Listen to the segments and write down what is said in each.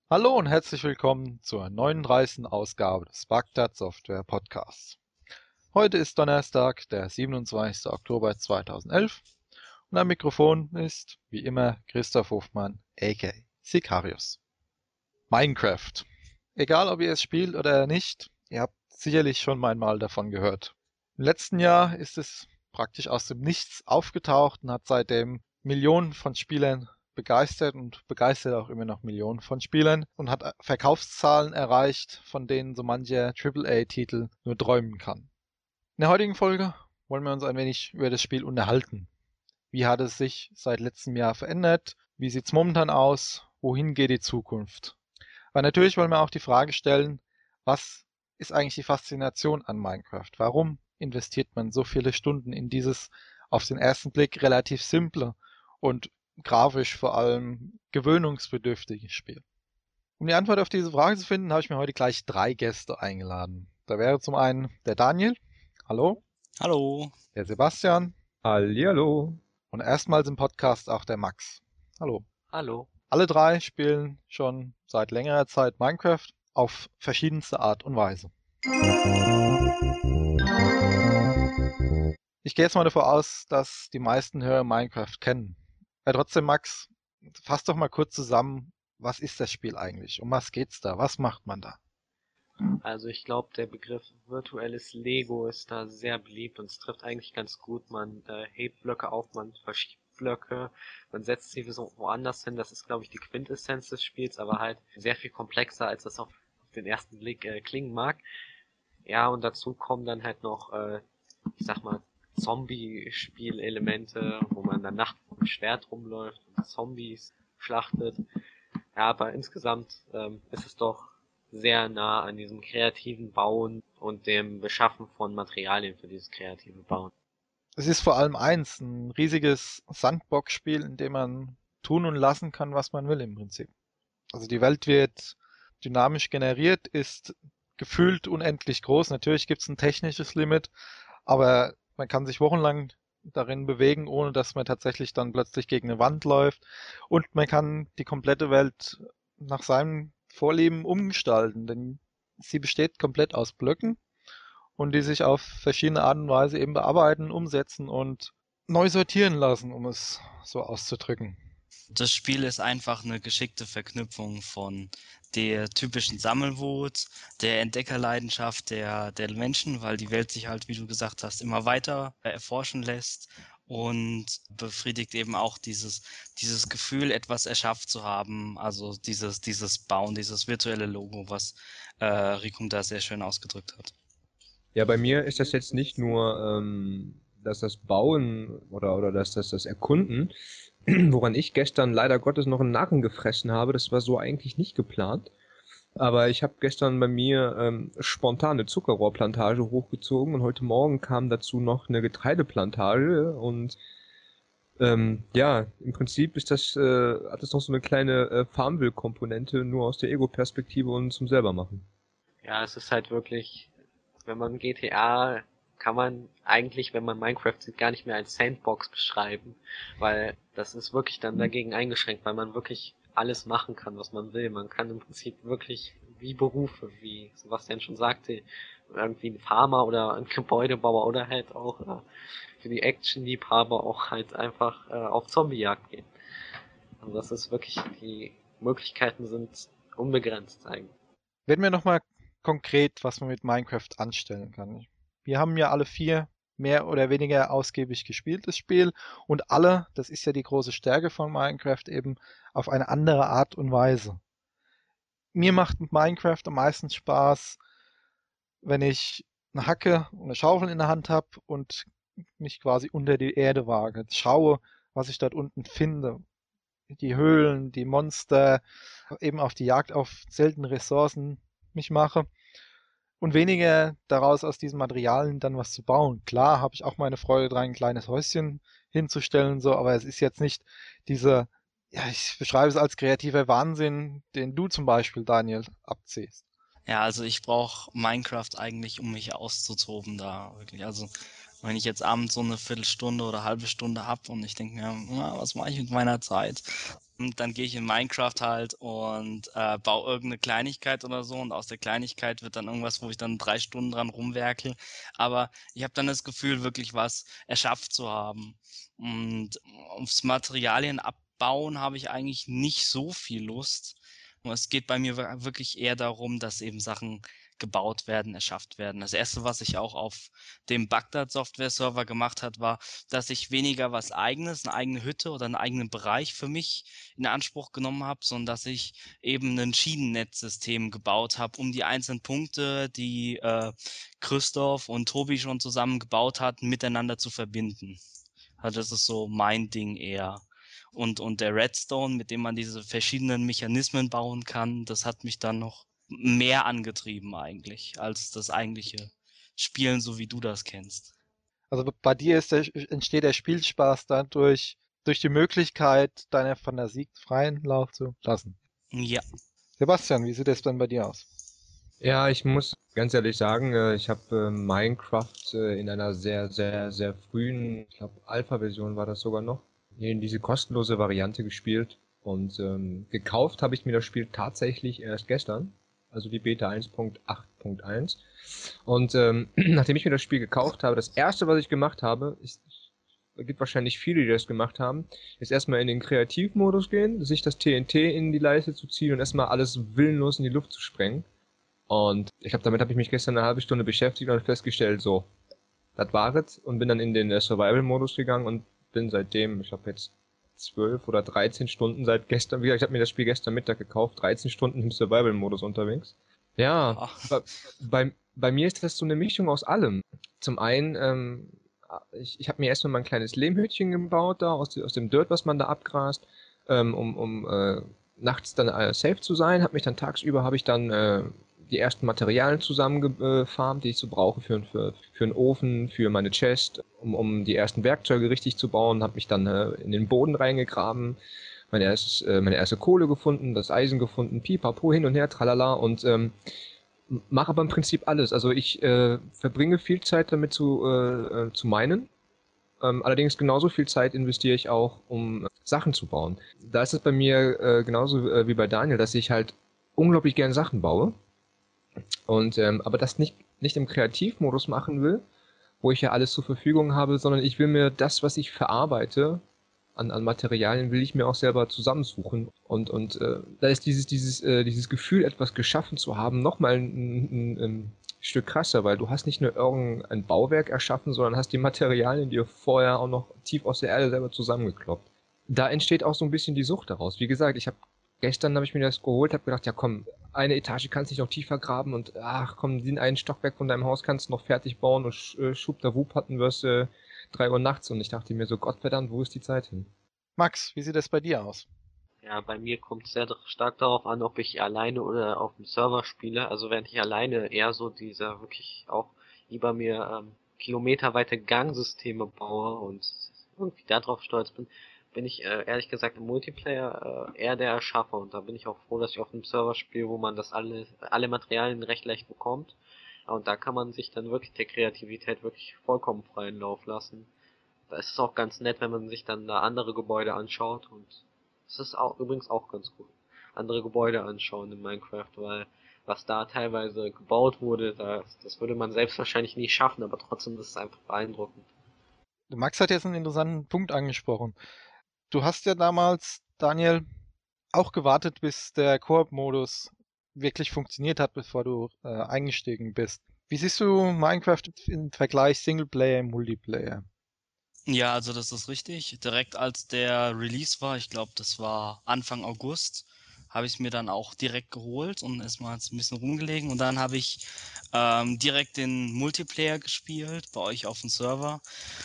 Hallo und herzlich willkommen zur 39. Ausgabe des Bagdad Software Podcasts. Heute ist Donnerstag, der 27. Oktober 2011 und am Mikrofon ist, wie immer, Christoph Hofmann, aka Sicarius. Minecraft. Egal, ob ihr es spielt oder nicht, ihr habt sicherlich schon einmal davon gehört. Im letzten Jahr ist es praktisch aus dem Nichts aufgetaucht und hat seitdem Millionen von Spielern begeistert und begeistert auch immer noch Millionen von Spielern und hat Verkaufszahlen erreicht, von denen so mancher AAA-Titel nur träumen kann. In der heutigen Folge wollen wir uns ein wenig über das Spiel unterhalten. Wie hat es sich seit letztem Jahr verändert? Wie sieht es momentan aus? Wohin geht die Zukunft? Aber natürlich wollen wir auch die Frage stellen, was ist eigentlich die Faszination an Minecraft? Warum investiert man so viele Stunden in dieses auf den ersten Blick relativ simple und grafisch vor allem gewöhnungsbedürftige Spiel? Um die Antwort auf diese Frage zu finden, habe ich mir heute gleich 3 Gäste eingeladen. Da wäre zum einen der Daniel. Hallo. Hallo. Der Sebastian. Hallihallo. Und erstmals im Podcast auch der Max. Hallo. Hallo. Alle 3 spielen schon seit längerer Zeit Minecraft auf verschiedenste Art und Weise. Ich gehe jetzt mal davon aus, dass die meisten Hörer Minecraft kennen. Trotzdem, Max, fass doch mal kurz zusammen, was ist das Spiel eigentlich? Um was geht's da? Was macht man da? Also ich glaube, der Begriff virtuelles Lego ist da sehr beliebt und es trifft eigentlich ganz gut. Man hebt Blöcke auf, man verschiebt Blöcke, man setzt sie so woanders hin. Das ist, glaube ich, die Quintessenz des Spiels, aber halt sehr viel komplexer, als das auf den ersten Blick klingen mag. Ja, und dazu kommen dann halt noch, ich sag mal, Zombie-Spielelemente, wo man dann nachts mit dem Schwert rumläuft und Zombies schlachtet. Ja, aber insgesamt ist es doch sehr nah an diesem kreativen Bauen und dem Beschaffen von Materialien für dieses kreative Bauen. Es ist vor allem eins, ein riesiges Sandbox-Spiel, in dem man tun und lassen kann, was man will im Prinzip. Also die Welt wird dynamisch generiert, ist gefühlt unendlich groß. Natürlich gibt es ein technisches Limit, aber man kann sich wochenlang darin bewegen, ohne dass man tatsächlich dann plötzlich gegen eine Wand läuft. Und man kann die komplette Welt nach seinem Vorlieben umgestalten, denn sie besteht komplett aus Blöcken und die sich auf verschiedene Art und Weise eben bearbeiten, umsetzen und neu sortieren lassen, um es so auszudrücken. Das Spiel ist einfach eine geschickte Verknüpfung von der typischen Sammelwut, der Entdeckerleidenschaft der Menschen, weil die Welt sich halt, wie du gesagt hast, immer weiter erforschen lässt und befriedigt eben auch dieses Gefühl, etwas erschafft zu haben, also dieses Bauen, dieses virtuelle Logo, was Rikum da sehr schön ausgedrückt hat. Ja, bei mir ist das jetzt nicht nur dass das Bauen oder das Erkunden, woran ich gestern leider Gottes noch einen Narren gefressen habe. Das war so eigentlich nicht geplant. Aber ich habe gestern bei mir spontan eine Zuckerrohrplantage hochgezogen und heute Morgen kam dazu noch eine Getreideplantage und ja, im Prinzip ist hat das noch so eine kleine Farmville-Komponente, nur aus der Ego-Perspektive und zum selbermachen. Ja, es ist halt wirklich, wenn man GTA kann man eigentlich, wenn man Minecraft sieht, gar nicht mehr als Sandbox beschreiben, weil das ist wirklich dann dagegen eingeschränkt, weil man wirklich alles machen kann, was man will. Man kann im Prinzip wirklich wie Berufe, wie Sebastian schon sagte, irgendwie ein Farmer oder ein Gebäudebauer oder halt auch für die Action-Liebhaber auch halt einfach auf Zombiejagd gehen. Also das ist wirklich, die Möglichkeiten sind unbegrenzt eigentlich. Werden wir nochmal konkret, was man mit Minecraft anstellen kann. Wir haben ja alle 4 mehr oder weniger ausgiebig gespielt, das Spiel, und alle, das ist ja die große Stärke von Minecraft, eben auf eine andere Art und Weise. Mir macht mit Minecraft am meisten Spaß, wenn ich eine Hacke und eine Schaufel in der Hand habe und mich quasi unter die Erde wage. Schaue, was ich dort unten finde. Die Höhlen, die Monster, eben auf die Jagd auf seltene Ressourcen mich mache und weniger daraus aus diesen Materialien dann was zu bauen. Klar habe ich auch meine Freude dran, ein kleines Häuschen hinzustellen, so, aber es ist jetzt nicht diese, ja, ich beschreibe es als kreativer Wahnsinn, den du zum Beispiel, Daniel, abziehst. Ja, also ich brauche Minecraft eigentlich, um mich auszutoben da wirklich. Also wenn ich jetzt abends so eine Viertelstunde oder halbe Stunde hab und ich denke mir, was mache ich mit meiner Zeit? Und dann gehe ich in Minecraft halt und baue irgendeine Kleinigkeit oder so und aus der Kleinigkeit wird dann irgendwas, wo ich dann 3 Stunden dran rumwerkel. Aber ich habe dann das Gefühl, wirklich was erschafft zu haben. Und aufs Materialien abbauen habe ich eigentlich nicht so viel Lust. Und es geht bei mir wirklich eher darum, dass eben Sachen gebaut werden, erschafft werden. Das erste, was ich auch auf dem Bagdad-Software-Server gemacht hat, war, dass ich weniger was Eigenes, eine eigene Hütte oder einen eigenen Bereich für mich in Anspruch genommen habe, sondern dass ich eben ein Schienennetzsystem gebaut habe, um die einzelnen Punkte, die Christoph und Tobi schon zusammen gebaut hatten, miteinander zu verbinden. Also das ist so mein Ding eher. Und der Redstone, mit dem man diese verschiedenen Mechanismen bauen kann, das hat mich dann noch mehr angetrieben eigentlich, als das eigentliche Spielen, so wie du das kennst. Also bei dir entsteht der Spielspaß dann durch die Möglichkeit, deiner Fantasie freien Lauf zu lassen. Ja. Sebastian, wie sieht es dann bei dir aus? Ja, ich muss ganz ehrlich sagen, ich habe Minecraft in einer sehr, sehr, sehr frühen, ich glaube Alpha-Version war das sogar noch, in diese kostenlose Variante gespielt. Und gekauft habe ich mir das Spiel tatsächlich erst gestern, also die Beta 1.8.1. Und nachdem ich mir das Spiel gekauft habe, das erste, was ich gemacht habe, es gibt wahrscheinlich viele, die das gemacht haben, ist erstmal in den Kreativmodus gehen, sich das TNT in die Leiste zu ziehen und erstmal alles willenlos in die Luft zu sprengen. Und ich glaube, damit habe ich mich gestern eine halbe Stunde beschäftigt und festgestellt, so, das war es. Und bin dann in den Survival-Modus gegangen und bin seitdem, ich habe jetzt 12 oder 13 Stunden seit gestern, wie gesagt, ich habe mir das Spiel gestern Mittag gekauft, 13 Stunden im Survival-Modus unterwegs. Ja, bei mir ist das so eine Mischung aus allem. Zum einen, ich habe mir erstmal mein kleines Lehmhütchen gebaut da, aus dem Dirt, was man da abgrast, um nachts dann safe zu sein. Habe ich dann die ersten Materialien zusammengefarmt, die ich so brauche für einen Ofen, für meine Chest, um die ersten Werkzeuge richtig zu bauen. Habe mich dann in den Boden reingegraben, meine erste Kohle gefunden, das Eisen gefunden, pipapo, hin und her, tralala und mache aber im Prinzip alles. Also ich verbringe viel Zeit damit zu minen. Allerdings genauso viel Zeit investiere ich auch, um Sachen zu bauen. Da ist es bei mir genauso wie bei Daniel, dass ich halt unglaublich gern Sachen baue. Und aber das nicht im Kreativmodus machen will, wo ich ja alles zur Verfügung habe, sondern ich will mir das, was ich verarbeite, an Materialien will ich mir auch selber zusammensuchen. Und da ist dieses Gefühl, etwas geschaffen zu haben, nochmal ein Stück krasser, weil du hast nicht nur irgendein Bauwerk erschaffen, sondern hast die Materialien dir vorher auch noch tief aus der Erde selber zusammengekloppt. Da entsteht auch so ein bisschen die Sucht daraus. Wie gesagt, gestern habe ich mir das geholt, habe gedacht, ja komm, eine Etage kannst du nicht noch tiefer graben und ach komm, den einen Stockwerk von deinem Haus kannst du noch fertig bauen und schubdawup hatten wir es 3 Uhr nachts und ich dachte mir so, Gottverdammt, wo ist die Zeit hin? Max, wie sieht es bei dir aus? Ja, bei mir kommt es sehr stark darauf an, ob ich alleine oder auf dem Server spiele. Also wenn ich alleine eher so dieser wirklich auch lieber mir kilometerweite Gangsysteme baue und irgendwie darauf stolz bin, bin ich ehrlich gesagt im Multiplayer eher der Erschaffer und da bin ich auch froh, dass ich auf einem Server spiele, wo man das alle Materialien recht leicht bekommt. Und da kann man sich dann wirklich der Kreativität wirklich vollkommen freien Lauf lassen. Da ist es auch ganz nett, wenn man sich dann da andere Gebäude anschaut und es ist auch übrigens auch ganz cool. Andere Gebäude anschauen in Minecraft, weil was da teilweise gebaut wurde, das würde man selbst wahrscheinlich nie schaffen, aber trotzdem ist es einfach beeindruckend. Max hat jetzt einen interessanten Punkt angesprochen. Du hast ja damals, Daniel, auch gewartet, bis der Koop-Modus wirklich funktioniert hat, bevor du eingestiegen bist. Wie siehst du Minecraft im Vergleich Singleplayer und Multiplayer? Ja, also das ist richtig. Direkt als der Release war, ich glaube, das war Anfang August, habe ich es mir dann auch direkt geholt und erstmal ein bisschen rumgelegen. Und dann habe ich direkt den Multiplayer gespielt, bei euch auf dem Server.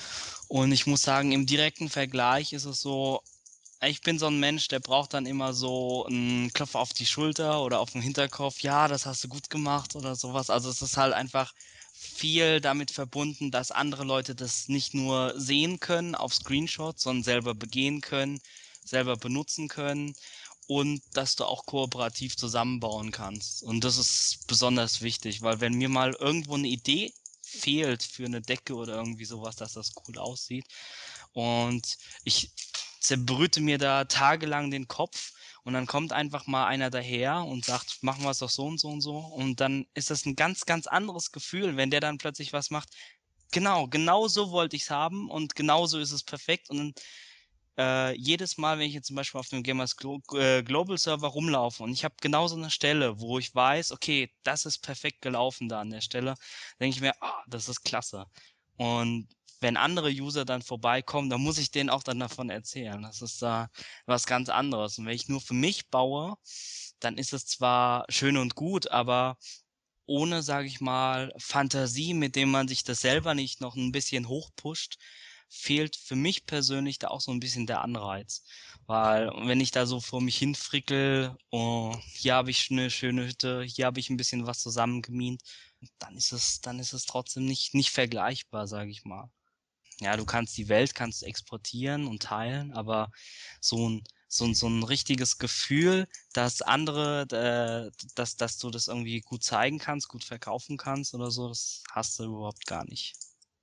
Und ich muss sagen, im direkten Vergleich ist es so, ich bin so ein Mensch, der braucht dann immer so einen Klopfer auf die Schulter oder auf den Hinterkopf. Ja, das hast du gut gemacht oder sowas. Also es ist halt einfach viel damit verbunden, dass andere Leute das nicht nur sehen können auf Screenshots, sondern selber begehen können, selber benutzen können und dass du auch kooperativ zusammenbauen kannst. Und das ist besonders wichtig, weil wenn mir mal irgendwo eine Idee fehlt für eine Decke oder irgendwie sowas, dass das cool aussieht und ich zerbrüte mir da tagelang den Kopf und dann kommt einfach mal einer daher und sagt, machen wir es doch so und so und so. Und dann ist das ein ganz, ganz anderes Gefühl, wenn der dann plötzlich was macht. Genau so wollte ich es haben und genau so ist es perfekt. Und dann jedes Mal, wenn ich jetzt zum Beispiel auf dem Global Server rumlaufe und ich habe genau so eine Stelle, wo ich weiß, okay, das ist perfekt gelaufen da an der Stelle, denke ich mir, das ist klasse. Und wenn andere User dann vorbeikommen, dann muss ich denen auch dann davon erzählen. Das ist da was ganz anderes. Und wenn ich nur für mich baue, dann ist es zwar schön und gut, aber ohne, sage ich mal, Fantasie, mit dem man sich das selber nicht noch ein bisschen hochpusht, fehlt für mich persönlich da auch so ein bisschen der Anreiz. Weil wenn ich da so vor mich hin frickel, oh, hier habe ich eine schöne Hütte, hier habe ich ein bisschen was zusammengemimt, dann ist es trotzdem nicht vergleichbar, sage ich mal. Ja, du kannst die Welt kannst exportieren und teilen, aber so ein richtiges Gefühl, dass dass du das irgendwie gut zeigen kannst, gut verkaufen kannst oder so, das hast du überhaupt gar nicht.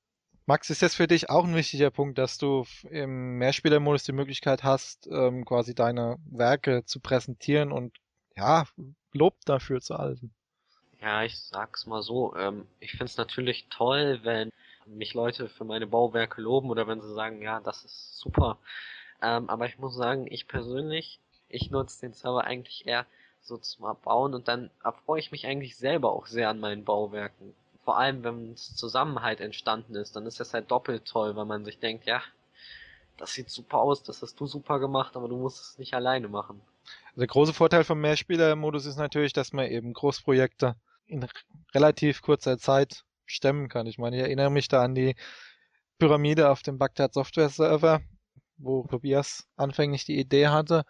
Max, ist das für dich auch ein wichtiger Punkt, dass du im Mehrspielermodus die Möglichkeit hast, quasi deine Werke zu präsentieren und ja, Lob dafür zu erhalten? Ja, ich sag's mal so, ich find's natürlich toll, wenn mich Leute für meine Bauwerke loben oder wenn sie sagen, ja, das ist super. Aber ich muss sagen, ich persönlich, ich nutze den Server eigentlich eher so zum Bauen und dann erfreue ich mich eigentlich selber auch sehr an meinen Bauwerken. Vor allem, wenn Zusammenhalt entstanden ist, dann ist das halt doppelt toll, weil man sich denkt, ja, das sieht super aus, das hast du super gemacht, aber du musst es nicht alleine machen. Der große Vorteil vom Mehrspielermodus ist natürlich, dass man eben Großprojekte in relativ kurzer Zeit stemmen kann. Ich meine, ich erinnere mich da an die Pyramide auf dem Bagdad Software Server, wo Tobias anfänglich die Idee hatte.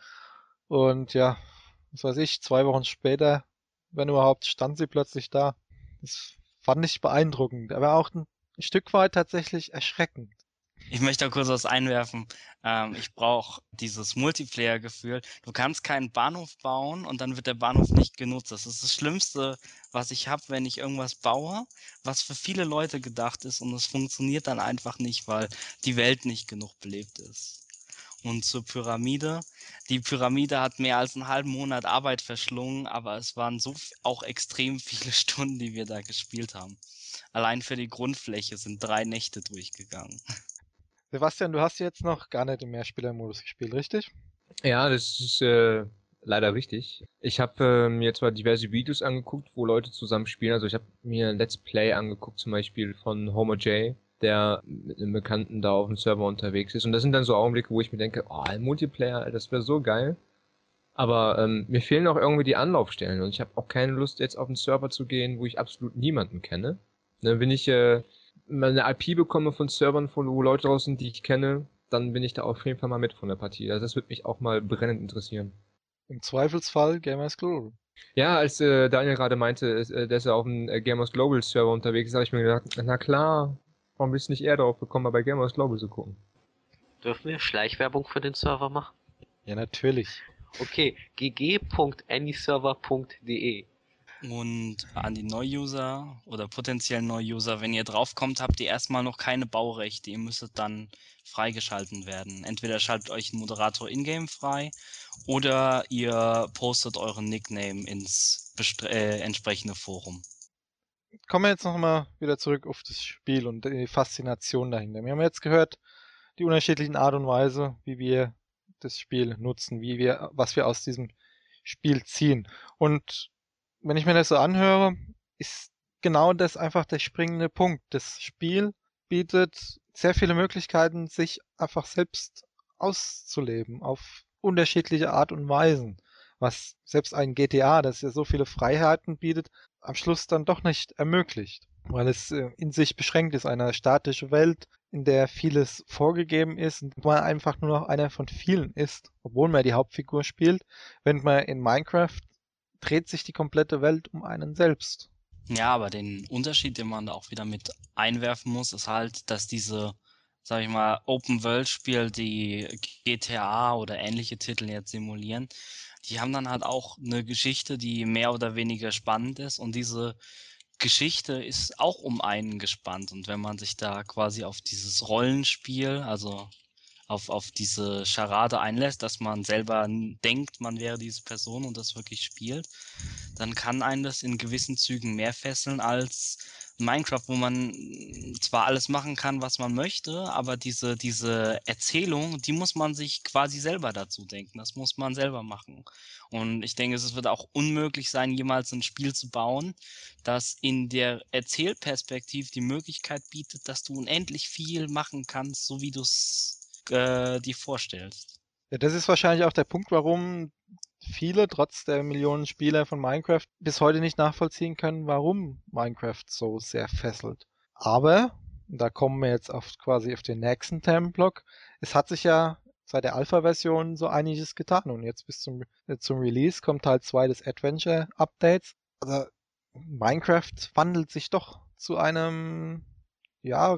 Und ja, was weiß ich, 2 Wochen später, wenn überhaupt, stand sie plötzlich da. Das fand ich beeindruckend, aber auch ein Stück weit tatsächlich erschreckend. Ich möchte da kurz was einwerfen. Ich brauche dieses Multiplayer-Gefühl. Du kannst keinen Bahnhof bauen und dann wird der Bahnhof nicht genutzt. Das ist das Schlimmste, was ich habe, wenn ich irgendwas baue, was für viele Leute gedacht ist und es funktioniert dann einfach nicht, weil die Welt nicht genug belebt ist. Und zur Pyramide. Die Pyramide hat mehr als einen halben Monat Arbeit verschlungen, aber es waren auch extrem viele Stunden, die wir da gespielt haben. Allein für die Grundfläche sind 3 Nächte durchgegangen. Sebastian, du hast jetzt noch gar nicht im Mehrspielermodus gespielt, richtig? Ja, das ist leider richtig. Ich habe mir zwar diverse Videos angeguckt, wo Leute zusammen spielen. Also ich habe mir ein Let's Play angeguckt, zum Beispiel von Homer J, der mit einem Bekannten da auf dem Server unterwegs ist. Und das sind dann so Augenblicke, wo ich mir denke, oh, ein Multiplayer, das wäre so geil. Aber mir fehlen auch irgendwie die Anlaufstellen und ich habe auch keine Lust, jetzt auf den Server zu gehen, wo ich absolut niemanden kenne. Ne, wenn ich mal eine IP bekomme von Servern, wo Leute draus sind, die ich kenne, dann bin ich da auf jeden Fall mal mit von der Partie. Also das würde mich auch mal brennend interessieren. Im Zweifelsfall Gamers Global. Ja, als Daniel gerade meinte, dass er auf dem Gamers Global Server unterwegs ist, habe ich mir gedacht, na klar, warum bist du nicht eher darauf gekommen, mal bei Gamers Global zu gucken? Dürfen wir Schleichwerbung für den Server machen? Ja, natürlich. Okay, gg.anyserver.de. Und an die Neu-User oder potenziellen Neu-User, wenn ihr draufkommt, habt ihr erstmal noch keine Baurechte. Ihr müsstet dann freigeschalten werden. Entweder schaltet euch ein Moderator in-game frei oder ihr postet euren Nickname ins entsprechende Forum. Kommen wir jetzt nochmal wieder zurück auf das Spiel und die Faszination dahinter. Wir haben jetzt gehört, die unterschiedlichen Art und Weise, wie wir das Spiel nutzen, was wir aus diesem Spiel ziehen. Und wenn ich mir das so anhöre, ist genau das einfach der springende Punkt. Das Spiel bietet sehr viele Möglichkeiten, sich einfach selbst auszuleben auf unterschiedliche Art und Weisen. Was selbst ein GTA, das ja so viele Freiheiten bietet, am Schluss dann doch nicht ermöglicht. Weil es in sich beschränkt ist, eine statische Welt, in der vieles vorgegeben ist und man einfach nur noch einer von vielen ist, obwohl man die Hauptfigur spielt. Wenn man in Minecraft dreht sich die komplette Welt um einen selbst. Ja, aber den Unterschied, den man da auch wieder mit einwerfen muss, ist halt, dass diese, sag ich mal, Open-World-Spiele, die GTA oder ähnliche Titel jetzt simulieren, die haben dann halt auch eine Geschichte, die mehr oder weniger spannend ist und diese Geschichte ist auch um einen gespannt und wenn man sich da quasi auf dieses Rollenspiel, also auf diese Scharade einlässt, dass man selber denkt, man wäre diese Person und das wirklich spielt, dann kann einen das in gewissen Zügen mehr fesseln als Minecraft, wo man zwar alles machen kann, was man möchte, aber diese Erzählung, die muss man sich quasi selber dazu denken. Das muss man selber machen. Und ich denke, es wird auch unmöglich sein, jemals ein Spiel zu bauen, das in der Erzählperspektive die Möglichkeit bietet, dass du unendlich viel machen kannst, so wie du es dir vorstellst. Ja, das ist wahrscheinlich auch der Punkt, warum viele, trotz der Millionen Spieler von Minecraft, bis heute nicht nachvollziehen können, warum Minecraft so sehr fesselt. Aber, da kommen wir jetzt quasi auf den nächsten Themenblock, es hat sich ja seit der Alpha-Version so einiges getan und jetzt bis zum Release kommt Teil 2 des Adventure-Updates. Also Minecraft wandelt sich doch zu einem, ja,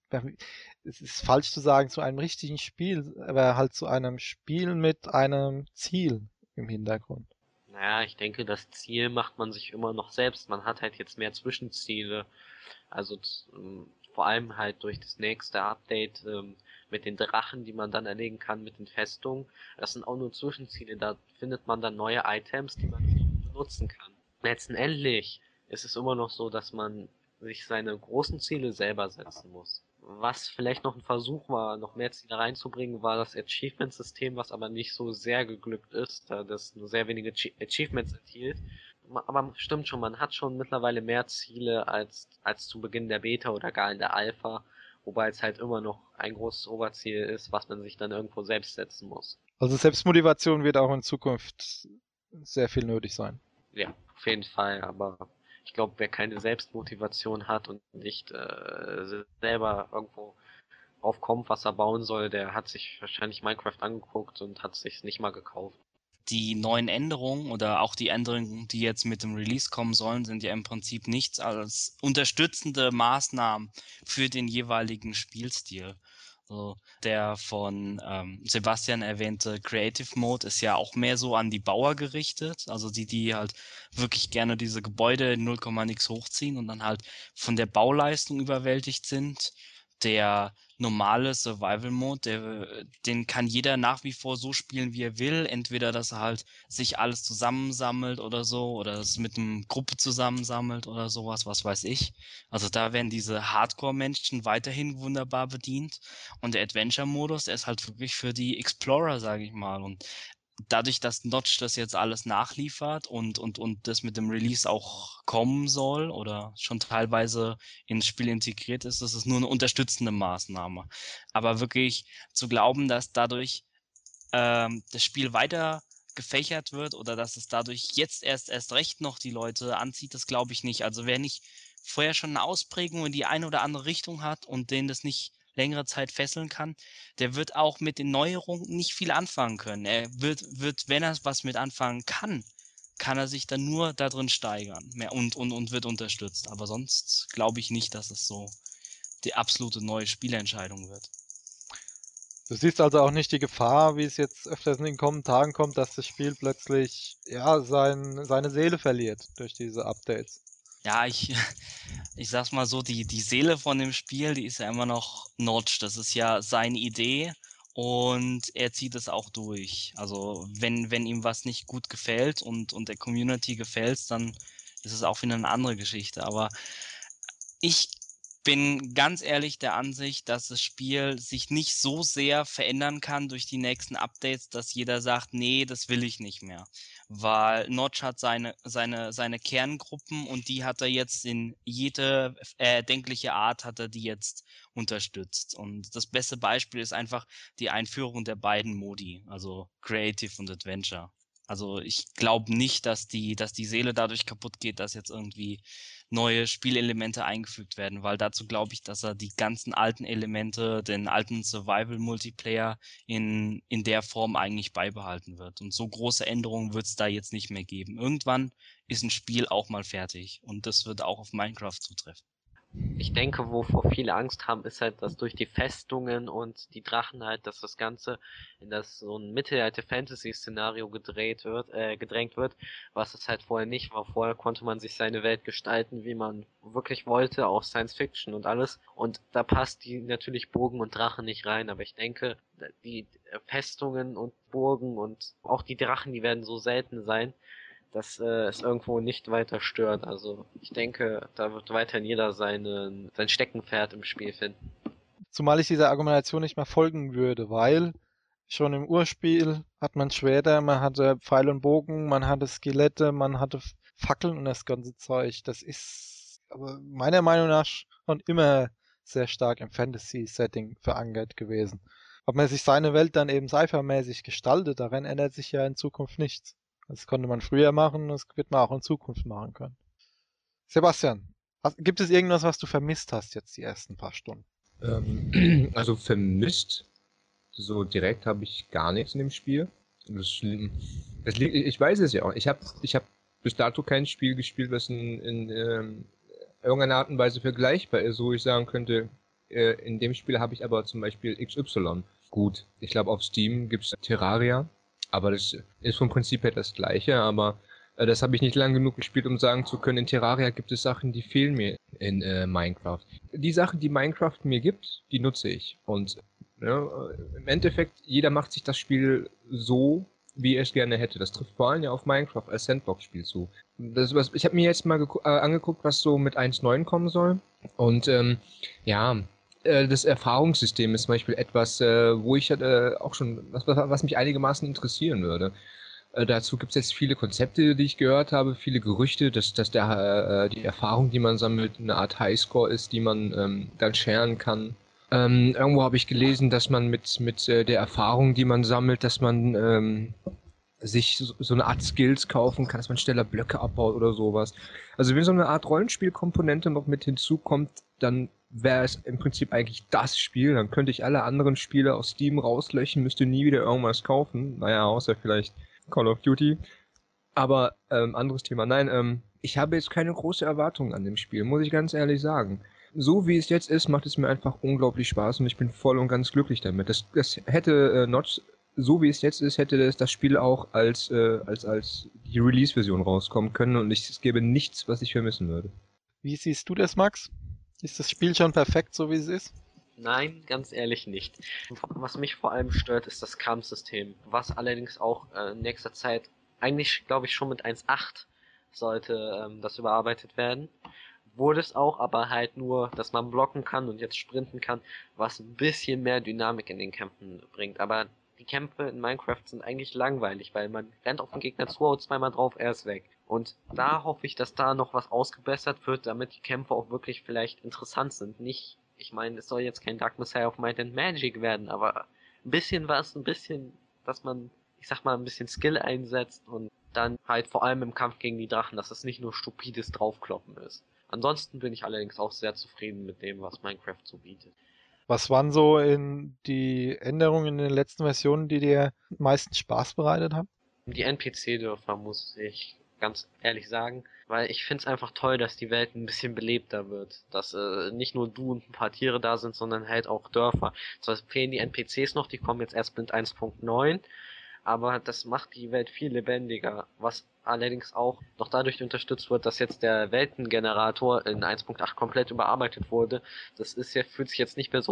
es ist falsch zu sagen, zu einem richtigen Spiel, aber halt zu einem Spiel mit einem Ziel im Hintergrund. Naja, ich denke, das Ziel macht man sich immer noch selbst. Man hat halt jetzt mehr Zwischenziele. Also vor allem halt durch das nächste Update mit den Drachen, die man dann erlegen kann, mit den Festungen. Das sind auch nur Zwischenziele. Da findet man dann neue Items, die man benutzen kann. Letztendlich ist es immer noch so, dass man sich seine großen Ziele selber setzen muss. Was vielleicht noch ein Versuch war, noch mehr Ziele reinzubringen, war das Achievement-System, was aber nicht so sehr geglückt ist, da das nur sehr wenige Achievements enthielt. Aber stimmt schon, man hat schon mittlerweile mehr Ziele als zu Beginn der Beta oder gar in der Alpha, wobei es halt immer noch ein großes Oberziel ist, was man sich dann irgendwo selbst setzen muss. Also Selbstmotivation wird auch in Zukunft sehr viel nötig sein. Ja, auf jeden Fall, aber ich glaube, wer keine Selbstmotivation hat und nicht selber irgendwo aufkommt, was er bauen soll, der hat sich wahrscheinlich Minecraft angeguckt und hat sich's nicht mal gekauft. Die neuen Änderungen oder auch die Änderungen, die jetzt mit dem Release kommen sollen, sind ja im Prinzip nichts als unterstützende Maßnahmen für den jeweiligen Spielstil. Also der von Sebastian erwähnte Creative Mode ist ja auch mehr so an die Bauer gerichtet, also die halt wirklich gerne diese Gebäude in 0, nix hochziehen und dann halt von der Bauleistung überwältigt sind. Der normale Survival Mode, den kann jeder nach wie vor so spielen, wie er will. Entweder, dass er halt sich alles zusammensammelt oder so, oder es mit einer Gruppe zusammensammelt oder sowas, was weiß ich. Also da werden diese Hardcore-Menschen weiterhin wunderbar bedient. Und der Adventure-Modus, der ist halt wirklich für die Explorer, sage ich mal. Und dadurch, dass Notch das jetzt alles nachliefert und das mit dem Release auch kommen soll oder schon teilweise ins Spiel integriert ist, das ist nur eine unterstützende Maßnahme. Aber wirklich zu glauben, dass dadurch das Spiel weiter gefächert wird oder dass es dadurch jetzt erst recht noch die Leute anzieht, das glaube ich nicht. Also wer nicht vorher schon eine Ausprägung in die eine oder andere Richtung hat und den das nicht längere Zeit fesseln kann, der wird auch mit den Neuerungen nicht viel anfangen können. Er wird, wenn er was mit anfangen kann er sich dann nur da drin steigern und wird unterstützt. Aber sonst glaube ich nicht, dass es so die absolute neue Spielentscheidung wird. Du siehst also auch nicht die Gefahr, wie es jetzt öfters in den kommenden Tagen kommt, dass das Spiel plötzlich ja seine Seele verliert durch diese Updates. Ja, ich sag's mal so, die Seele von dem Spiel, die ist ja immer noch Notch. Das ist ja seine Idee und er zieht es auch durch. Also wenn ihm was nicht gut gefällt und der Community gefällt's, dann ist es auch wieder eine andere Geschichte. Aber ich bin ganz ehrlich der Ansicht, dass das Spiel sich nicht so sehr verändern kann durch die nächsten Updates, dass jeder sagt, nee, das will ich nicht mehr. Weil Notch hat seine Kerngruppen und die hat er jetzt in jede erdenkliche Art hat er die jetzt unterstützt. Und das beste Beispiel ist einfach die Einführung der beiden Modi, also Creative und Adventure. Also ich glaube nicht, dass die Seele dadurch kaputt geht, dass jetzt irgendwie neue Spielelemente eingefügt werden, weil dazu glaube ich, dass er die ganzen alten Elemente, den alten Survival-Multiplayer in der Form eigentlich beibehalten wird. Und so große Änderungen wird es da jetzt nicht mehr geben. Irgendwann ist ein Spiel auch mal fertig und das wird auch auf Minecraft zutreffen. Ich denke, wovor viele Angst haben, ist halt, dass durch die Festungen und die Drachen halt, dass das Ganze in das so ein Mittelalter-Fantasy-Szenario gedrängt wird, was es halt vorher nicht war. Vorher konnte man sich seine Welt gestalten, wie man wirklich wollte, auch Science Fiction und alles. Und da passt die natürlich Burgen und Drachen nicht rein, aber ich denke, die Festungen und Burgen und auch die Drachen, die werden so selten sein, dass es irgendwo nicht weiter stört. Also ich denke, da wird weiterhin jeder sein Steckenpferd im Spiel finden. Zumal ich dieser Argumentation nicht mehr folgen würde, weil schon im Urspiel hat man Schwerter, man hatte Pfeil und Bogen, man hatte Skelette, man hatte Fackeln und das ganze Zeug. Das ist aber meiner Meinung nach schon immer sehr stark im Fantasy-Setting verankert gewesen. Ob man sich seine Welt dann eben sci-fi-mäßig gestaltet, daran ändert sich ja in Zukunft nichts. Das konnte man früher machen, das wird man auch in Zukunft machen können. Sebastian, gibt es irgendwas, was du vermisst hast jetzt die ersten paar Stunden? Also vermisst, so direkt habe ich gar nichts in dem Spiel. Ich weiß es ja auch. Ich hab bis dato kein Spiel gespielt, was in irgendeiner Art und Weise vergleichbar ist, wo ich sagen könnte, in dem Spiel habe ich aber zum Beispiel XY. Gut, ich glaube auf Steam gibt's Terraria, aber das ist vom Prinzip her das gleiche, aber das habe ich nicht lang genug gespielt, um sagen zu können, in Terraria gibt es Sachen, die fehlen mir in Minecraft. Die Sachen, die Minecraft mir gibt, die nutze ich. Und im Endeffekt, jeder macht sich das Spiel so, wie er es gerne hätte. Das trifft vor allem ja auf Minecraft als Sandbox-Spiel zu. Ich habe mir jetzt mal angeguckt, was so mit 1.9 kommen soll. Und das Erfahrungssystem ist zum Beispiel etwas, wo ich auch schon, was mich einigermaßen interessieren würde. Dazu gibt es jetzt viele Konzepte, die ich gehört habe, viele Gerüchte, dass die Erfahrung, die man sammelt, eine Art Highscore ist, die man dann sharen kann. Irgendwo habe ich gelesen, dass man mit der Erfahrung, die man sammelt, dass man sich so eine Art Skills kaufen kann, dass man schneller Blöcke abbaut oder sowas. Also wenn so eine Art Rollenspielkomponente noch mit hinzukommt, dann wäre es im Prinzip eigentlich das Spiel. Dann könnte ich alle anderen Spiele aus Steam rauslöschen, müsste nie wieder irgendwas kaufen. Naja, außer vielleicht Call of Duty. Aber anderes Thema. Nein, ich habe jetzt keine große Erwartung an dem Spiel, muss ich ganz ehrlich sagen. So wie es jetzt ist, macht es mir einfach unglaublich Spaß und ich bin voll und ganz glücklich damit. Das hätte Notch, so wie es jetzt ist, hätte das Spiel auch als die Release-Version rauskommen können und es gäbe nichts, was ich vermissen würde. Wie siehst du das, Max? Ist das Spiel schon perfekt, so wie es ist? Nein, ganz ehrlich nicht. Was mich vor allem stört, ist das Kampfsystem, was allerdings auch in nächster Zeit, eigentlich glaube ich schon mit 1.8 sollte das überarbeitet werden. Wurde es auch, aber halt nur, dass man blocken kann und jetzt sprinten kann, was ein bisschen mehr Dynamik in den Kämpfen bringt. Aber die Kämpfe in Minecraft sind eigentlich langweilig, weil man rennt auf den Gegner zu, haut zweimal drauf, er ist weg. Und da hoffe ich, dass da noch was ausgebessert wird, damit die Kämpfe auch wirklich vielleicht interessant sind. Nicht, ich meine, es soll jetzt kein Dark Messiah of Might and Magic werden, aber ein bisschen was, ein bisschen, dass man, ich sag mal, ein bisschen Skill einsetzt und dann halt vor allem im Kampf gegen die Drachen, dass es nicht nur stupides Draufkloppen ist. Ansonsten bin ich allerdings auch sehr zufrieden mit dem, was Minecraft so bietet. Was waren so die Änderungen in den letzten Versionen, die dir am meisten Spaß bereitet haben? Die NPC-Dörfer, muss ich ganz ehrlich sagen, weil ich find's einfach toll, dass die Welt ein bisschen belebter wird. Dass nicht nur du und ein paar Tiere da sind, sondern halt auch Dörfer. Zwar fehlen die NPCs noch, die kommen jetzt erst mit 1.9, aber das macht die Welt viel lebendiger, was allerdings auch noch dadurch unterstützt wird, dass jetzt der Weltengenerator in 1.8 komplett überarbeitet wurde. Das ist ja, fühlt sich jetzt nicht mehr so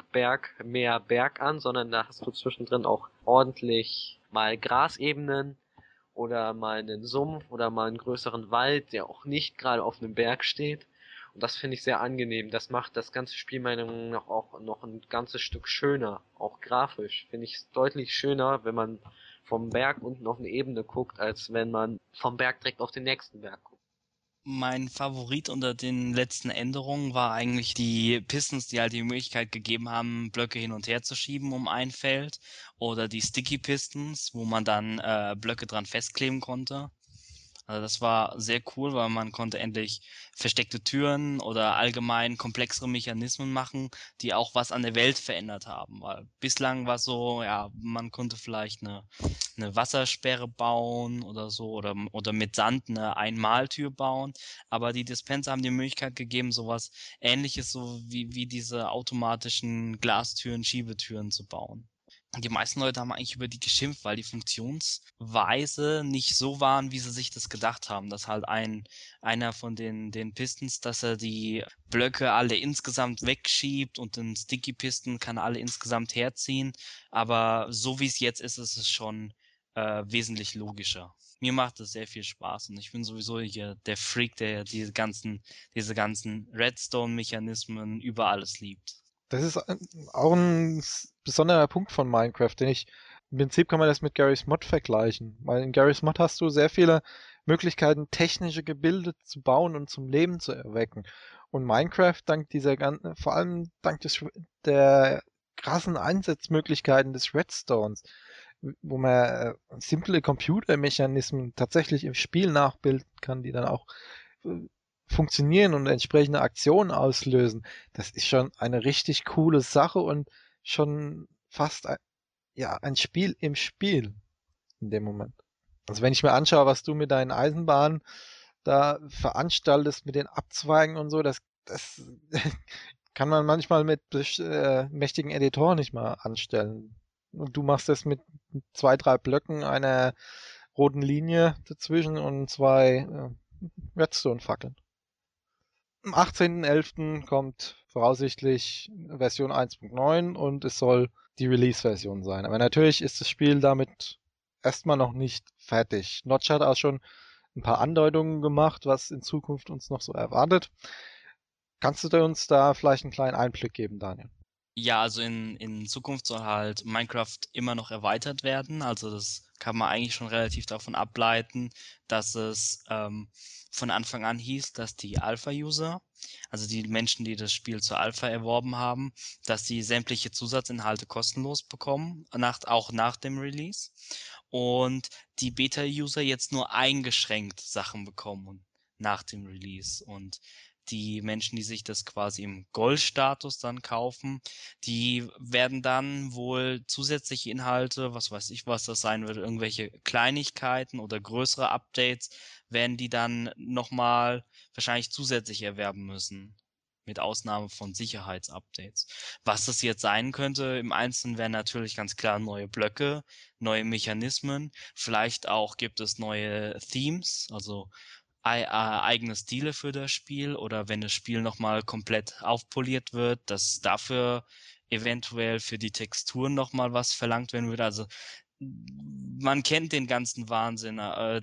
mehr Berg an, sondern da hast du zwischendrin auch ordentlich mal Grasebenen oder mal einen Sumpf oder mal einen größeren Wald, der auch nicht gerade auf einem Berg steht. Und das finde ich sehr angenehm. Das macht das ganze Spiel meiner Meinung nach auch noch ein ganzes Stück schöner. Auch grafisch finde ich es deutlich schöner, wenn man vom Berg unten auf eine Ebene guckt, als wenn man vom Berg direkt auf den nächsten Berg guckt. Mein Favorit unter den letzten Änderungen war eigentlich die Pistons, die halt die Möglichkeit gegeben haben, Blöcke hin und her zu schieben um ein Feld, oder die Sticky Pistons, wo man dann Blöcke dran festkleben konnte. Also das war sehr cool, weil man konnte endlich versteckte Türen oder allgemein komplexere Mechanismen machen, die auch was an der Welt verändert haben. Weil bislang war es so, ja, man konnte vielleicht eine Wassersperre bauen oder so oder mit Sand eine Einmaltür bauen. Aber die Dispenser haben die Möglichkeit gegeben, sowas Ähnliches so wie diese automatischen Glastüren, Schiebetüren zu bauen. Die meisten Leute haben eigentlich über die geschimpft, weil die Funktionsweise nicht so waren, wie sie sich das gedacht haben. Dass halt einer von den Pistons, dass er die Blöcke alle insgesamt wegschiebt und den Sticky Piston kann alle insgesamt herziehen. Aber so wie es jetzt ist es schon wesentlich logischer. Mir macht es sehr viel Spaß und ich bin sowieso hier der Freak, der diese ganzen Redstone-Mechanismen über alles liebt. Das ist auch ein besonderer Punkt von Minecraft, im Prinzip kann man das mit Garry's Mod vergleichen, weil in Garry's Mod hast du sehr viele Möglichkeiten, technische Gebilde zu bauen und zum Leben zu erwecken. Und Minecraft, vor allem dank der krassen Einsatzmöglichkeiten des Redstones, wo man simple Computermechanismen tatsächlich im Spiel nachbilden kann, die dann auch funktionieren und entsprechende Aktionen auslösen. Das ist schon eine richtig coole Sache und schon fast ein Spiel im Spiel in dem Moment. Also wenn ich mir anschaue, was du mit deinen Eisenbahnen da veranstaltest mit den Abzweigen und so, das kann man manchmal mit mächtigen Editoren nicht mal anstellen. Und du machst das mit 2, 3 Blöcken, einer roten Linie dazwischen und 2 Redstone-Fackeln. Am 18.11. kommt voraussichtlich Version 1.9 und es soll die Release-Version sein. Aber natürlich ist das Spiel damit erstmal noch nicht fertig. Notch hat auch schon ein paar Andeutungen gemacht, was in Zukunft uns noch so erwartet. Kannst du uns da vielleicht einen kleinen Einblick geben, Daniel? Ja, also in Zukunft soll halt Minecraft immer noch erweitert werden. Also das kann man eigentlich schon relativ davon ableiten, dass es von Anfang an hieß, dass die Alpha-User, also die Menschen, die das Spiel zur Alpha erworben haben, dass sie sämtliche Zusatzinhalte kostenlos bekommen, auch nach dem Release. Und die Beta-User jetzt nur eingeschränkt Sachen bekommen nach dem Release. Und die Menschen, die sich das quasi im Gold-Status dann kaufen, die werden dann wohl zusätzliche Inhalte, was weiß ich, was das sein wird, irgendwelche Kleinigkeiten oder größere Updates, werden die dann nochmal wahrscheinlich zusätzlich erwerben müssen. Mit Ausnahme von Sicherheitsupdates. Was das jetzt sein könnte im Einzelnen wären natürlich ganz klar neue Blöcke, neue Mechanismen. Vielleicht auch gibt es neue Themes, also eigene Stile für das Spiel oder wenn das Spiel nochmal komplett aufpoliert wird, dass dafür eventuell für die Texturen nochmal was verlangt werden würde. Also man kennt den ganzen Wahnsinn,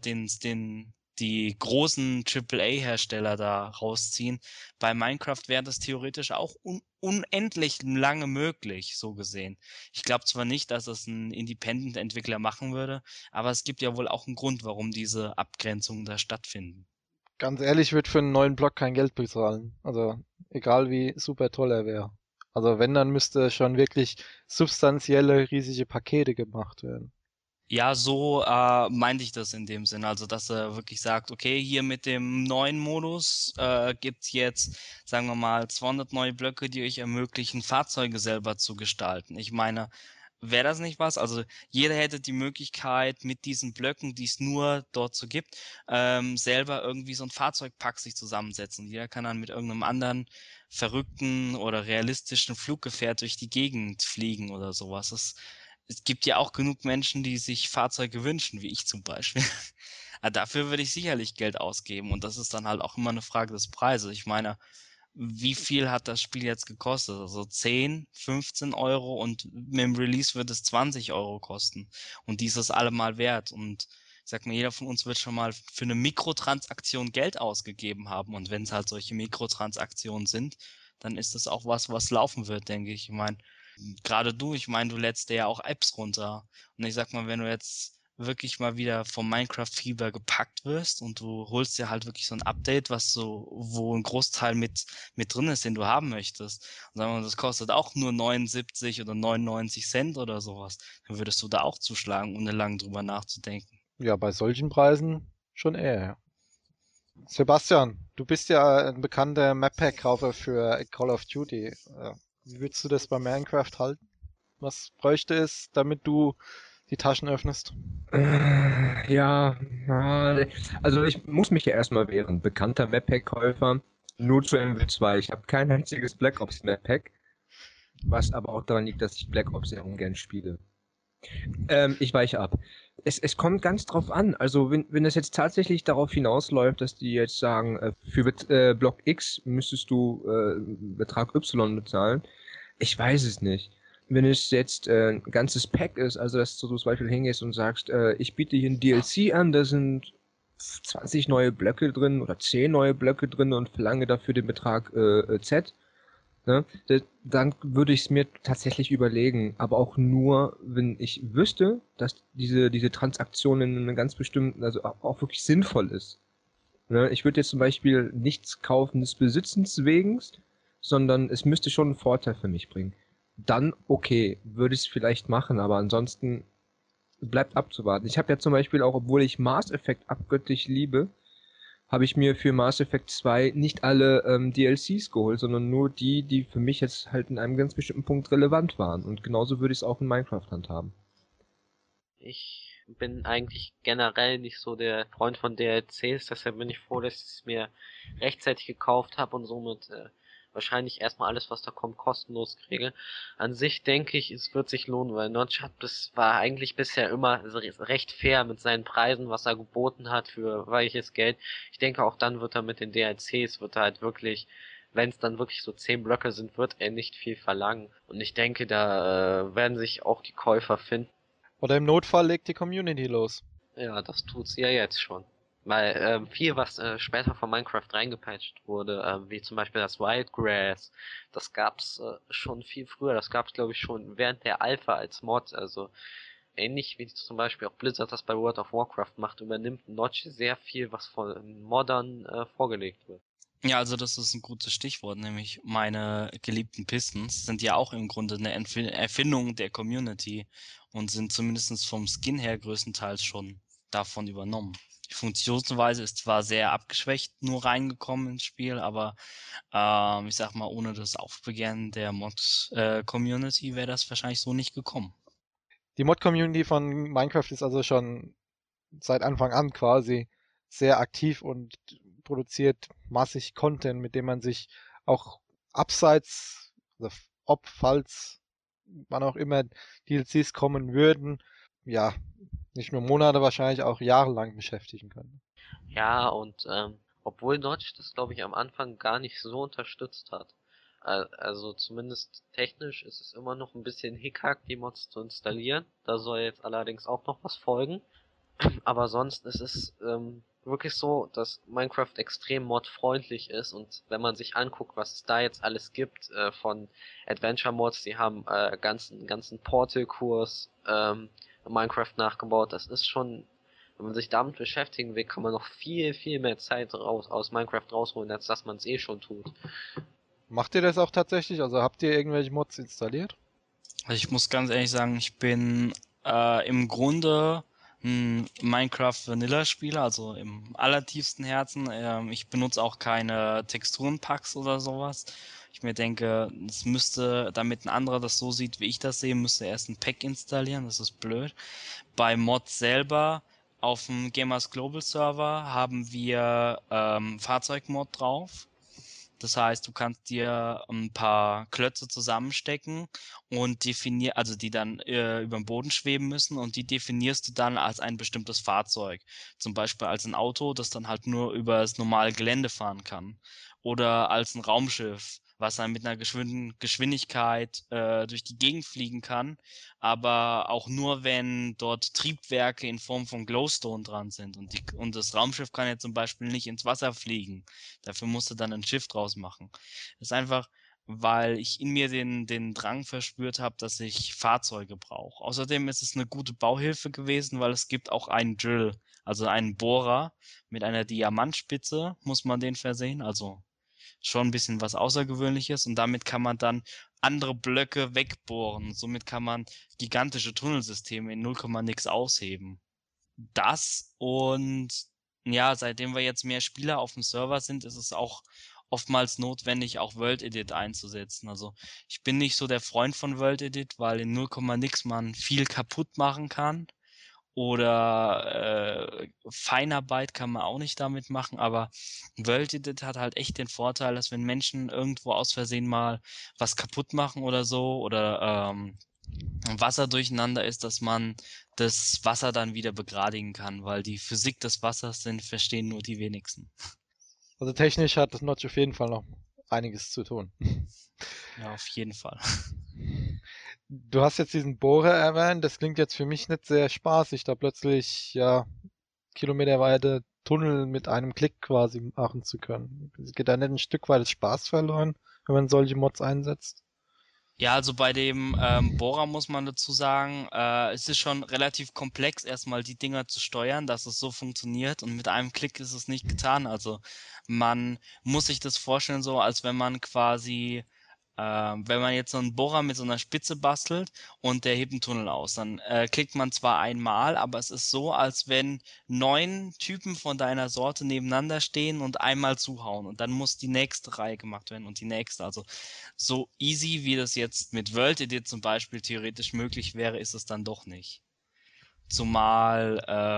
den die großen AAA-Hersteller da rausziehen. Bei Minecraft wäre das theoretisch auch unendlich lange möglich, so gesehen. Ich glaube zwar nicht, dass es ein Independent-Entwickler machen würde, aber es gibt ja wohl auch einen Grund, warum diese Abgrenzungen da stattfinden. Ganz ehrlich, ich würde für einen neuen Block kein Geld bezahlen. Also egal wie super toll er wäre. Also wenn, dann müsste schon wirklich substanzielle, riesige Pakete gemacht werden. Ja, so meinte ich das in dem Sinn. Also, dass er wirklich sagt, okay, hier mit dem neuen Modus gibt's jetzt, sagen wir mal, 200 neue Blöcke, die euch ermöglichen, Fahrzeuge selber zu gestalten. Ich meine, wäre das nicht was? Also, jeder hätte die Möglichkeit, mit diesen Blöcken, die es nur dort so gibt, selber irgendwie so ein Fahrzeugpack sich zusammensetzen. Jeder kann dann mit irgendeinem anderen verrückten oder realistischen Fluggefährt durch die Gegend fliegen oder sowas. Es gibt ja auch genug Menschen, die sich Fahrzeuge wünschen, wie ich zum Beispiel. Aber dafür würde ich sicherlich Geld ausgeben und das ist dann halt auch immer eine Frage des Preises. Ich meine, wie viel hat das Spiel jetzt gekostet? Also 10, 15 Euro und mit dem Release wird es 20 Euro kosten. Und dies ist allemal wert. Und ich sag mal, jeder von uns wird schon mal für eine Mikrotransaktion Geld ausgegeben haben. Und wenn es halt solche Mikrotransaktionen sind, dann ist das auch was laufen wird, denke ich. Ich meine, gerade du, ich meine, du lädst dir ja auch Apps runter. Und ich sag mal, wenn du jetzt wirklich mal wieder vom Minecraft-Fieber gepackt wirst und du holst dir halt wirklich so ein Update, wo ein Großteil mit drin ist, den du haben möchtest. Und sagen wir mal, das kostet auch nur 79 oder 99 Cent oder sowas. Dann würdest du da auch zuschlagen, ohne lang drüber nachzudenken. Ja, bei solchen Preisen Schon eher, ja. Sebastian, du bist ja ein bekannter Map-Pack-Kaufer für Call of Duty. Wie würdest du das bei Minecraft halten? Was bräuchte es, damit du die Taschen öffnest? Ja, also ich muss mich ja erstmal wehren. Bekannter Map-Pack-Käufer, nur zu MW2. Ich habe kein einziges Black Ops Map-Pack, was aber auch daran liegt, dass ich Black Ops sehr ungern spiele. Ich weiche ab. Es kommt ganz drauf an. Also wenn es jetzt tatsächlich darauf hinausläuft, dass die jetzt sagen, für Block X müsstest du Betrag Y bezahlen, ich weiß es nicht. Wenn es jetzt ein ganzes Pack ist, also dass du zum Beispiel hingehst und sagst, ich biete hier ein DLC an, da sind 20 neue Blöcke drin oder 10 neue Blöcke drin und verlange dafür den Betrag Z, ne, dann würde ich es mir tatsächlich überlegen, aber auch nur, wenn ich wüsste, dass diese Transaktion in einem ganz bestimmten, also auch wirklich sinnvoll ist. Ne, ich würde jetzt zum Beispiel nichts kaufen des Besitzens wegen, sondern es müsste schon einen Vorteil für mich bringen. Dann okay, würde ich es vielleicht machen, aber ansonsten bleibt abzuwarten. Ich habe ja zum Beispiel auch, obwohl ich Mass Effect abgöttisch liebe, habe ich mir für Mass Effect 2 nicht alle DLCs geholt, sondern nur die, die für mich jetzt halt in einem ganz bestimmten Punkt relevant waren. Und genauso würde ich es auch in Minecraft handhaben. Ich bin eigentlich generell nicht so der Freund von DLCs, deshalb bin ich froh, dass ich es mir rechtzeitig gekauft habe und somit wahrscheinlich erstmal alles, was da kommt, kostenlos kriege. An sich denke ich, es wird sich lohnen, weil Notch war eigentlich bisher immer recht fair mit seinen Preisen, was er geboten hat für weiches Geld. Ich denke, auch dann wird er mit den DLCs, wird er halt wirklich, wenn es dann wirklich so 10 Blöcke sind, wird er nicht viel verlangen. Und ich denke, da werden sich auch die Käufer finden. Oder im Notfall legt die Community los. Ja, das tut's ja jetzt schon. Weil viel, was später von Minecraft reingepatcht wurde, wie zum Beispiel das Wildgrass, das gab's schon viel früher. Das gab's, glaube ich, schon während der Alpha als Mod. Also ähnlich wie zum Beispiel auch Blizzard das bei World of Warcraft macht, übernimmt Notch sehr viel, was von Moddern vorgelegt wird. Ja, also das ist ein gutes Stichwort, nämlich meine geliebten Pistons sind ja auch im Grunde eine Erfindung der Community und sind zumindest vom Skin her größtenteils schon davon übernommen. Die Funktionsweise ist zwar sehr abgeschwächt nur reingekommen ins Spiel, aber ich sag mal, ohne das Aufbegehren der Mod-Community wäre das wahrscheinlich so nicht gekommen. Die Mod-Community von Minecraft ist also schon seit Anfang an quasi sehr aktiv und produziert massig Content, mit dem man sich auch abseits, also falls wann auch immer DLCs kommen würden, ja, nicht nur Monate, wahrscheinlich auch jahrelang beschäftigen können. Ja, und obwohl Notch das, glaube ich, am Anfang gar nicht so unterstützt hat. Also zumindest technisch ist es immer noch ein bisschen Hickhack, die Mods zu installieren. Da soll jetzt allerdings auch noch was folgen. Aber sonst ist es wirklich so, dass Minecraft extrem modfreundlich ist und wenn man sich anguckt, was es da jetzt alles gibt von Adventure Mods, die haben ganzen Portal-Kurs Minecraft nachgebaut, das ist schon, wenn man sich damit beschäftigen will, kann man noch viel mehr Zeit aus Minecraft rausholen, als dass man es eh schon tut. Macht ihr das auch tatsächlich? Also habt ihr irgendwelche Mods installiert? Also ich muss ganz ehrlich sagen, ich bin im Grunde ein Minecraft Vanilla Spieler, also im allertiefsten Herzen. Ich benutze auch keine Texturenpacks oder sowas. Ich mir denke, es müsste, damit ein anderer das so sieht, wie ich das sehe, müsste er erst ein Pack installieren. Das ist blöd. Bei Mods selber auf dem Gamers Global Server haben wir Fahrzeugmod drauf. Das heißt, du kannst dir ein paar Klötze zusammenstecken und also die dann über den Boden schweben müssen und die definierst du dann als ein bestimmtes Fahrzeug. Zum Beispiel als ein Auto, das dann halt nur über das normale Gelände fahren kann. Oder als ein Raumschiff, was dann mit einer Geschwindigkeit durch die Gegend fliegen kann, aber auch nur, wenn dort Triebwerke in Form von Glowstone dran sind. Und das Raumschiff kann ja zum Beispiel nicht ins Wasser fliegen. Dafür musst du dann ein Schiff draus machen. Das ist einfach, weil ich in mir den Drang verspürt habe, dass ich Fahrzeuge brauche. Außerdem ist es eine gute Bauhilfe gewesen, weil es gibt auch einen Drill, also einen Bohrer mit einer Diamantspitze, muss man den versehen. Also schon ein bisschen was Außergewöhnliches und damit kann man dann andere Blöcke wegbohren. Somit kann man gigantische Tunnelsysteme in 0, nix ausheben. Das und ja, seitdem wir jetzt mehr Spieler auf dem Server sind, ist es auch oftmals notwendig, auch World Edit einzusetzen. Also ich bin nicht so der Freund von World Edit, weil in 0, nix man viel kaputt machen kann. Oder Feinarbeit kann man auch nicht damit machen, aber World Edit hat halt echt den Vorteil, dass wenn Menschen irgendwo aus Versehen mal was kaputt machen oder so oder Wasser durcheinander ist, dass man das Wasser dann wieder begradigen kann, weil die Physik des Wassers verstehen nur die wenigsten. Also technisch hat das Notch auf jeden Fall noch einiges zu tun. Ja, auf jeden Fall. Du hast jetzt diesen Bohrer erwähnt, das klingt jetzt für mich nicht sehr spaßig, da plötzlich ja kilometerweite Tunnel mit einem Klick quasi machen zu können. Geht da nicht ein Stück weit Spaß verloren, wenn man solche Mods einsetzt? Ja, also bei dem Bohrer muss man dazu sagen, es ist schon relativ komplex, erstmal die Dinger zu steuern, dass es so funktioniert und mit einem Klick ist es nicht getan. Also man muss sich das vorstellen so, als wenn man quasi, wenn man jetzt so einen Bohrer mit so einer Spitze bastelt und der hebt einen Tunnel aus, dann klickt man zwar einmal, aber es ist so, als wenn 9 Typen von deiner Sorte nebeneinander stehen und einmal zuhauen und dann muss die nächste Reihe gemacht werden und die nächste. Also so easy, wie das jetzt mit World Edit zum Beispiel theoretisch möglich wäre, ist es dann doch nicht. Zumal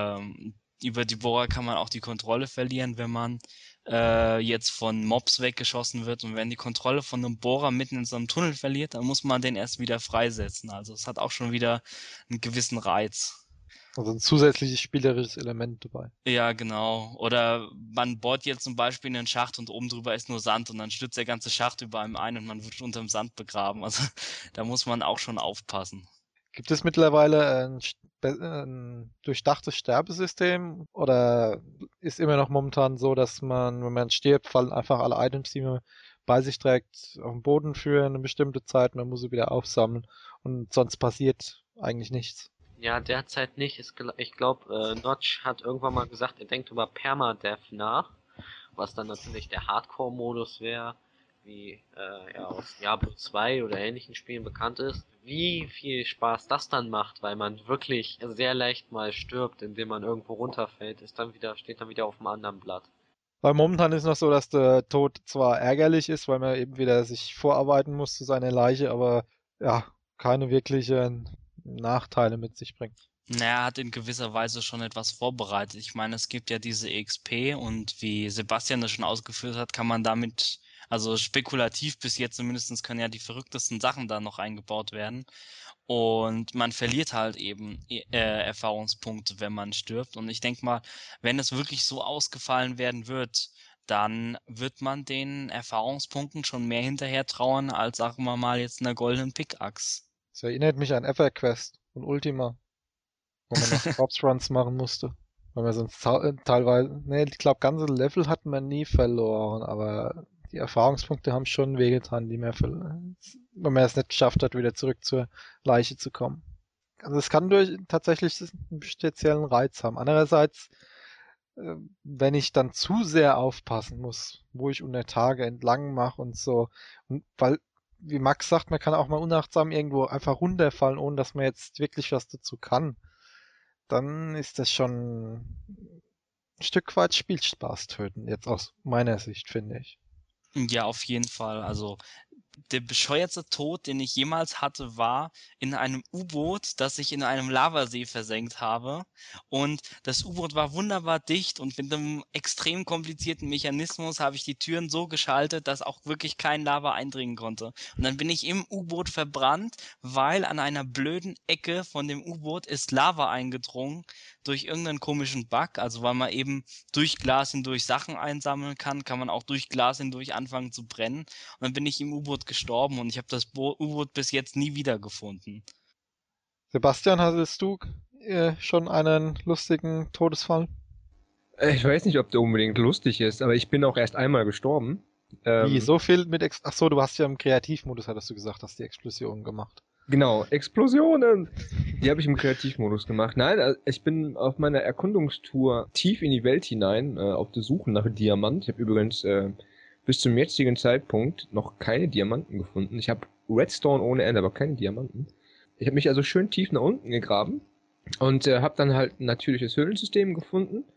über die Bohrer kann man auch die Kontrolle verlieren, wenn man jetzt von Mobs weggeschossen wird. Und wenn die Kontrolle von einem Bohrer mitten in so einem Tunnel verliert, dann muss man den erst wieder freisetzen. Also es hat auch schon wieder einen gewissen Reiz. Also ein zusätzliches spielerisches Element dabei. Ja, genau. Oder man bohrt jetzt zum Beispiel in einen Schacht und oben drüber ist nur Sand und dann stürzt der ganze Schacht über einem ein und man wird unterm Sand begraben. Also da muss man auch schon aufpassen. Gibt es mittlerweile ein durchdachtes Sterbesystem oder ist immer noch momentan so, dass man, wenn man stirbt, fallen einfach alle Items, die man bei sich trägt, auf den Boden für eine bestimmte Zeit, man muss sie wieder aufsammeln und sonst passiert eigentlich nichts? Ja, derzeit nicht. Ich glaube, Notch hat irgendwann mal gesagt, er denkt über Permadeath nach, was dann natürlich der Hardcore-Modus wäre, wie ja aus Diablo 2 oder ähnlichen Spielen bekannt ist. Wie viel Spaß das dann macht, weil man wirklich sehr leicht mal stirbt, indem man irgendwo runterfällt, steht dann wieder auf einem anderen Blatt. Weil momentan ist noch so, dass der Tod zwar ärgerlich ist, weil man eben wieder sich vorarbeiten muss zu seiner Leiche, aber ja, keine wirklichen Nachteile mit sich bringt. Naja, hat in gewisser Weise schon etwas vorbereitet. Ich meine, es gibt ja diese EXP und wie Sebastian das schon ausgeführt hat, kann man damit, also spekulativ bis jetzt zumindest, können ja die verrücktesten Sachen da noch eingebaut werden. Und man verliert halt eben Erfahrungspunkte, wenn man stirbt. Und ich denke mal, wenn es wirklich so ausgefallen werden wird, dann wird man den Erfahrungspunkten schon mehr hinterher trauern, als sagen wir mal jetzt einer goldenen Pickaxe. Das erinnert mich an EverQuest und Ultima, wo man noch Corpse Runs machen musste. Weil man sonst teilweise, ne, ich glaube, ganze Level hat man nie verloren, aber die Erfahrungspunkte haben schon wehgetan, wenn man es nicht geschafft hat, wieder zurück zur Leiche zu kommen. Also es kann tatsächlich einen speziellen Reiz haben. Andererseits, wenn ich dann zu sehr aufpassen muss, wo ich unter Tage entlang mache und so, und weil, wie Max sagt, man kann auch mal unachtsam irgendwo einfach runterfallen, ohne dass man jetzt wirklich was dazu kann, dann ist das schon ein Stück weit Spielspaß töten, jetzt aus meiner Sicht, finde ich. Ja, auf jeden Fall. Also der bescheuertste Tod, den ich jemals hatte, war in einem U-Boot, das ich in einem Lavasee versenkt habe. Und das U-Boot war wunderbar dicht und mit einem extrem komplizierten Mechanismus habe ich die Türen so geschaltet, dass auch wirklich kein Lava eindringen konnte. Und dann bin ich im U-Boot verbrannt, weil an einer blöden Ecke von dem U-Boot ist Lava eingedrungen durch irgendeinen komischen Bug. Also weil man eben durch Glas hindurch Sachen einsammeln kann, kann man auch durch Glas hindurch anfangen zu brennen. Und dann bin ich im U-Boot gestorben und ich habe das U-Boot bis jetzt nie wiedergefunden. Sebastian, hattest du schon einen lustigen Todesfall? Ich weiß nicht, ob der unbedingt lustig ist, aber ich bin auch erst einmal gestorben. Wie, so viel mit Ach so, du hast ja im Kreativmodus, hattest du gesagt, hast die Explosion gemacht. Genau, Explosionen! Die habe ich im Kreativmodus gemacht. Nein, ich bin auf meiner Erkundungstour tief in die Welt hinein, auf der Suche nach Diamant. Ich habe übrigens bis zum jetzigen Zeitpunkt noch keine Diamanten gefunden. Ich habe Redstone ohne Ende, aber keine Diamanten. Ich habe mich also schön tief nach unten gegraben und habe dann halt ein natürliches Höhlensystem gefunden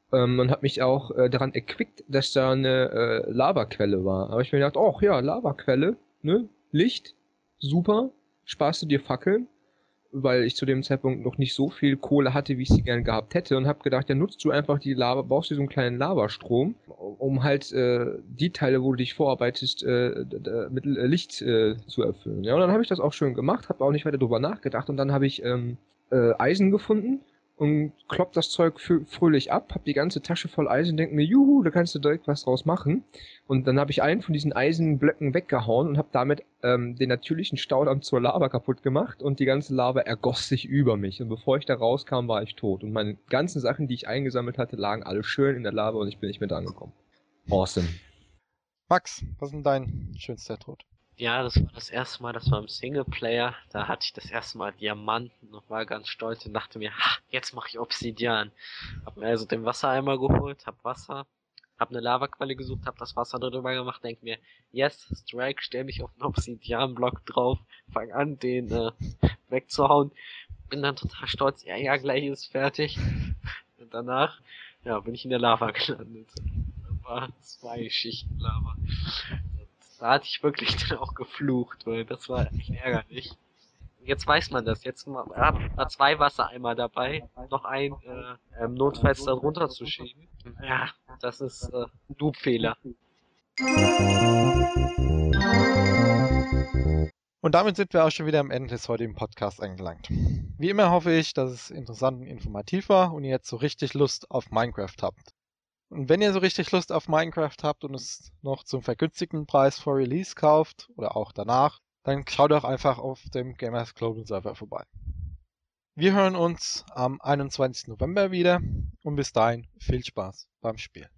und habe mich auch daran erquickt, dass da eine Lavaquelle war. Aber ich mir gedacht, ach ja, Lavaquelle, ne? Licht, super, sparst du dir Fackeln, weil ich zu dem Zeitpunkt noch nicht so viel Kohle hatte, wie ich sie gern gehabt hätte und habe gedacht, ja, nutzt du einfach die Lava, baust dir so einen kleinen Lavastrom, um halt die Teile, wo du dich vorarbeitest, mit Licht zu erfüllen. Ja, und dann habe ich das auch schön gemacht, habe auch nicht weiter drüber nachgedacht und dann habe ich Eisen gefunden und klopp das Zeug fröhlich ab, hab die ganze Tasche voll Eisen, denk mir, juhu, da kannst du direkt was draus machen. Und dann habe ich einen von diesen Eisenblöcken weggehauen und habe damit den natürlichen Staudamm zur Lava kaputt gemacht und die ganze Lava ergoss sich über mich. Und bevor ich da rauskam, war ich tot. Und meine ganzen Sachen, die ich eingesammelt hatte, lagen alle schön in der Lava und ich bin nicht mehr dran gekommen. Awesome. Max, was ist denn dein schönster Tod? Ja, das war das erste Mal, das war im Singleplayer. Da hatte ich das erste Mal Diamanten und war ganz stolz und dachte mir, ha, jetzt mache ich Obsidian. Hab mir also den Wassereimer geholt, hab Wasser, hab eine Lavaquelle gesucht, hab das Wasser darüber gemacht, denk mir, yes, Strike, stell mich auf einen Obsidian-Block drauf, fang an, den wegzuhauen. Bin dann total stolz, ja, gleich ist fertig. Und danach, ja, bin ich in der Lava gelandet. Da war 2 Schichten Lava. Da hatte ich wirklich dann auch geflucht, weil das war echt ärgerlich. Jetzt weiß man das. Jetzt hat man 2 Wassereimer dabei, noch ein notfalls da runter zu schieben. Ja, das ist Noob-Fehler. Und damit sind wir auch schon wieder am Ende des heutigen Podcasts angelangt. Wie immer hoffe ich, dass es interessant und informativ war und ihr jetzt so richtig Lust auf Minecraft habt. Und wenn ihr so richtig Lust auf Minecraft habt und es noch zum vergünstigten Preis vor Release kauft oder auch danach, dann schaut doch einfach auf dem Gamers Global Server vorbei. Wir hören uns am 21. November wieder und bis dahin viel Spaß beim Spiel.